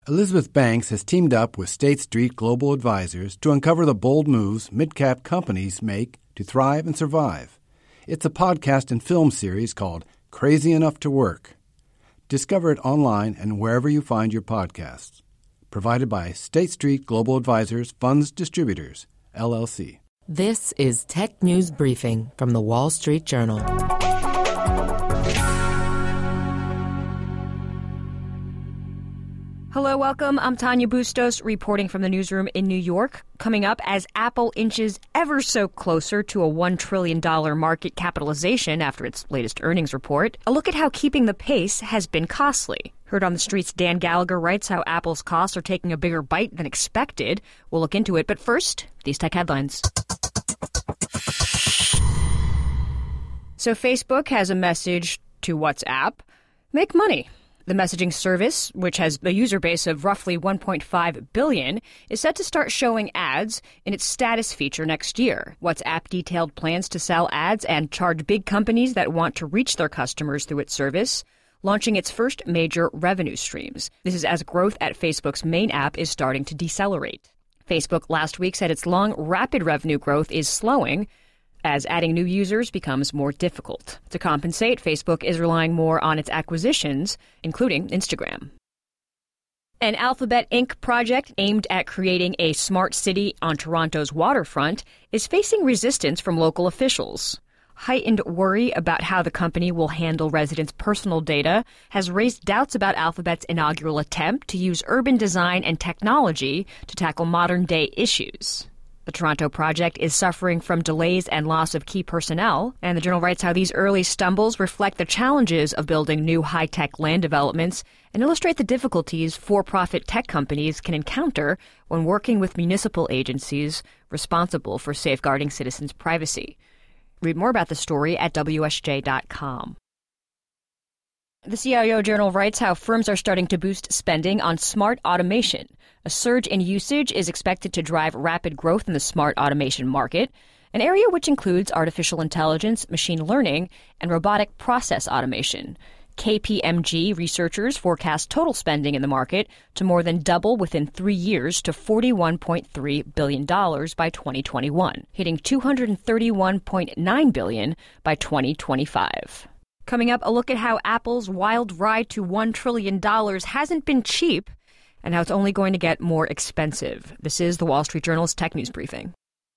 Elizabeth Banks has teamed up with State Street Global Advisors to uncover the bold moves mid-cap companies make to thrive and survive. It's a podcast and film series called Crazy Enough to Work. Discover it online and wherever you find your podcasts. Provided by State Street Global Advisors Funds Distributors, LLC. This is Tech News Briefing from the Wall Street Journal. Hello, welcome. I'm Tanya Bustos reporting from the newsroom in New York. Coming up, as Apple inches ever so closer to a $1 trillion market capitalization after its latest earnings report, a look at how keeping the pace has been costly. Heard on the Street's Dan Gallagher writes how Apple's costs are taking a bigger bite than expected. We'll look into it, but first, these tech headlines. So Facebook has a message to WhatsApp: make money. The messaging service, which has a user base of roughly 1.5 billion, is set to start showing ads in its status feature next year. WhatsApp detailed plans to sell ads and charge big companies that want to reach their customers through its service, launching its first major revenue streams. This is as growth at Facebook's main app is starting to decelerate. Facebook last week said its long, rapid revenue growth is slowing as adding new users becomes more difficult. To compensate, Facebook is relying more on its acquisitions, including Instagram. An Alphabet Inc. project aimed at creating a smart city on Toronto's waterfront is facing resistance from local officials. Heightened worry about how the company will handle residents' personal data has raised doubts about Alphabet's inaugural attempt to use urban design and technology to tackle modern-day issues. The Toronto project is suffering from delays and loss of key personnel, and the Journal writes how these early stumbles reflect the challenges of building new high-tech land developments and illustrate the difficulties for-profit tech companies can encounter when working with municipal agencies responsible for safeguarding citizens' privacy. Read more about the story at WSJ.com. The CIO Journal writes how firms are starting to boost spending on smart automation. A surge in usage is expected to drive rapid growth in the smart automation market, an area which includes artificial intelligence, machine learning, and robotic process automation. KPMG researchers forecast total spending in the market to more than double within 3 years to $41.3 billion by 2021, hitting $231.9 billion by 2025. Coming up, a look at how Apple's wild ride to $1 trillion hasn't been cheap and how it's only going to get more expensive. This is the Wall Street Journal's Tech News Briefing.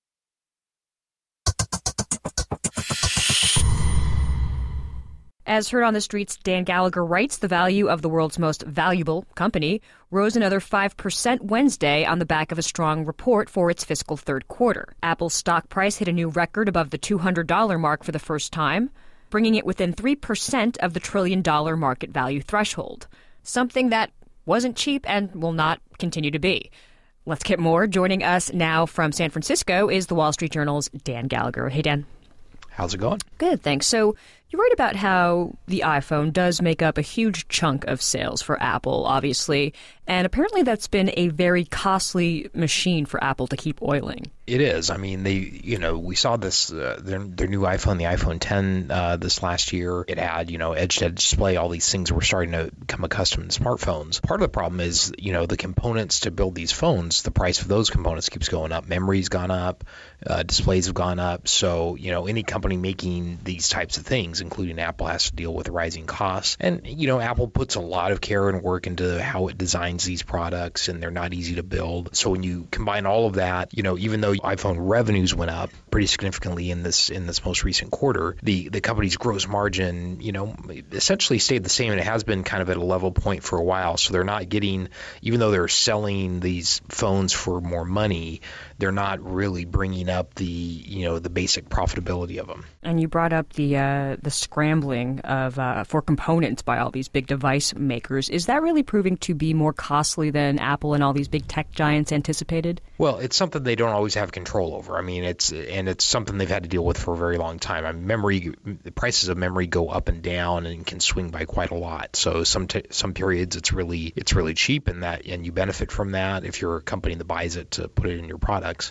As heard on the Street's Dan Gallagher writes, the value of the world's most valuable company rose another 5% Wednesday on the back of a strong report for its fiscal third quarter. Apple's stock price hit a new record above the $200 mark for the first time, bringing it within 3% of the trillion-dollar market value threshold, something that wasn't cheap and will not continue to be. Let's get more. Joining us now from San Francisco is the Wall Street Journal's Dan Gallagher. Hey, Dan. How's it going? Good, thanks. So you write about how the iPhone does make up a huge chunk of sales for Apple, obviously, and apparently that's been a very costly machine for Apple to keep oiling. It is. I mean, we saw this, their new iPhone, the iPhone 10 this last year. It had, edge-to-edge display, all these things we're starting to become accustomed to smartphones. Part of the problem is, the components to build these phones, the price of those components keeps going up. Memory's gone up, displays have gone up. So, any company making these types of things, including Apple, has to deal with rising costs. And, Apple puts a lot of care and work into how it designs these products, and they're not easy to build. So when you combine all of that, even though iPhone revenues went up pretty significantly in this most recent quarter, the company's gross margin, essentially stayed the same, and it has been kind of at a level point for a while. So they're not getting, even though they're selling these phones for more money, they're not really bringing up the basic profitability of them. And you brought up the scrambling of for components by all these big device makers. Is that really proving to be more costly than Apple and all these big tech giants anticipated? Well, it's something they don't always have control over. I mean, it's something they've had to deal with for a very long time. I mean, the prices of memory go up and down and can swing by quite a lot. So some periods it's really cheap, and you benefit from that if you're a company that buys it to put it in your products.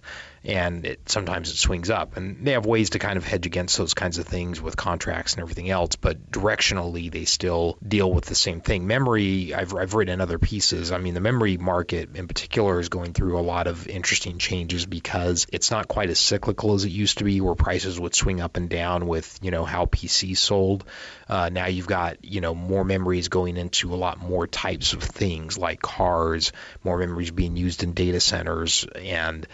and sometimes it swings up. And they have ways to kind of hedge against those kinds of things with contracts and everything else, but directionally they still deal with the same thing. Memory, I've written other pieces. I mean, the memory market in particular is going through a lot of interesting changes because it's not quite as cyclical as it used to be, where prices would swing up and down with, how PCs sold. Now you've got, more memories going into a lot more types of things like cars, more memories being used in data centers, and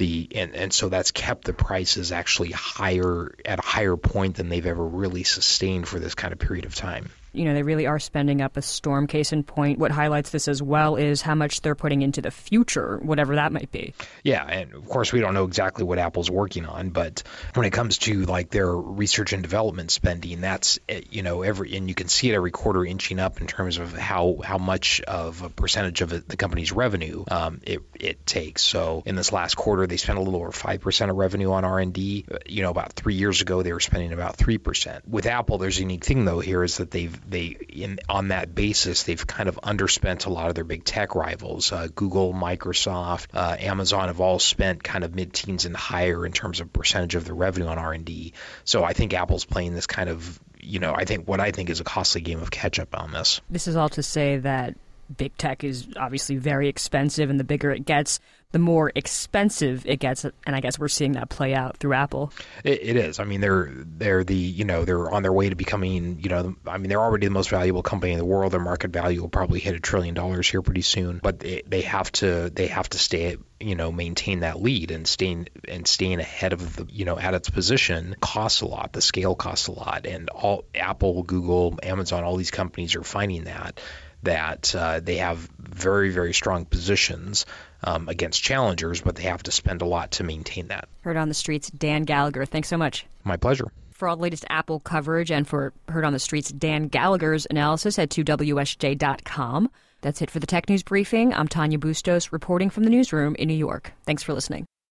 so that's kept the prices actually higher at a higher point than they've ever really sustained for this kind of period of time. They really are spending up a storm. Case in point, what highlights this as well is how much they're putting into the future, whatever that might be. Yeah, and of course we don't know exactly what Apple's working on, but when it comes to like their research and development spending, that's and you can see it every quarter inching up in terms of how much of a percentage of the company's revenue it takes. So in this last quarter, they spent a little over 5% of revenue on R&D. About 3 years ago, they were spending about 3%. With Apple, there's a unique thing though here is that on that basis, they've kind of underspent a lot of their big tech rivals. Google, Microsoft, Amazon have all spent kind of mid-teens and higher in terms of percentage of their revenue on R&D. So I think Apple's playing this kind of, I think is a costly game of catch-up on this. This is all to say that big tech is obviously very expensive, and the bigger it gets, the more expensive it gets, and I guess we're seeing that play out through Apple. It is. I mean, they're they're on their way to becoming, they're already the most valuable company in the world. Their market value will probably hit $1 trillion here pretty soon, but they have to stay, maintain that lead, and staying ahead of the, at its position costs a lot. The scale costs a lot, and all Apple, Google, Amazon, all these companies are finding that they have very, very strong positions against challengers, but they have to spend a lot to maintain that. Heard on the Street's Dan Gallagher. Thanks so much. My pleasure. For all the latest Apple coverage and for Heard on the Street's Dan Gallagher's analysis, head to WSJ.com. That's it for the Tech News Briefing. I'm Tanya Bustos, reporting from the newsroom in New York. Thanks for listening.